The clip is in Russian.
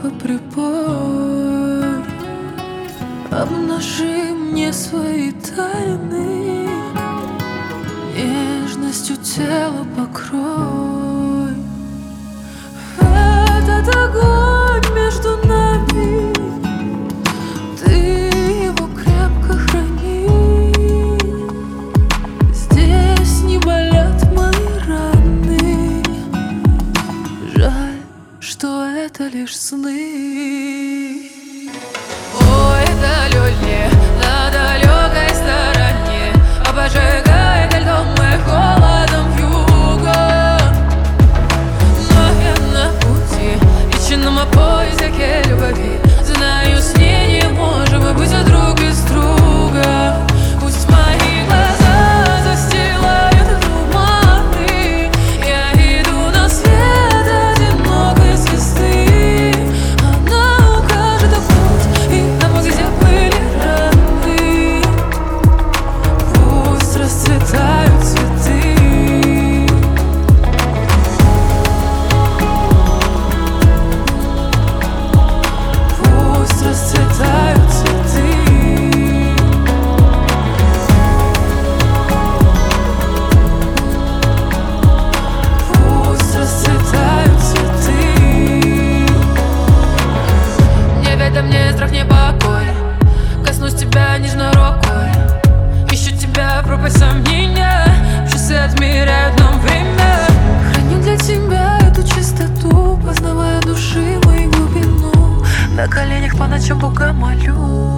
немного припой, обнажи мне свои тайны, нежностью тело покрой. Этот огонь между нами, ты его крепко храни. Здесь не болят мои раны, жаль, что это лишь сны. Ой, это люльки на далекой стороне, обжигает льдом и холодом вьюга. Но я на пути, вечном поиске любви. Знаю, с ней не можем мы быть друг без друга. Пусть мои глаза застилают туманы, я иду на свет одинокой звезды. Она укажет путь и там, где были раны. Пусть расцветают цветы. Пусть расцветают цветы. Пусть расцветают цветы. Не ведай мне страх, не покой, коснусь тебя нежно рукой. Ищу тебя, пропасть сомнения, часы отмеряют нам время. Храню для тебя эту чистоту, познавая души мою глубину. На коленях по ночам Бога молю.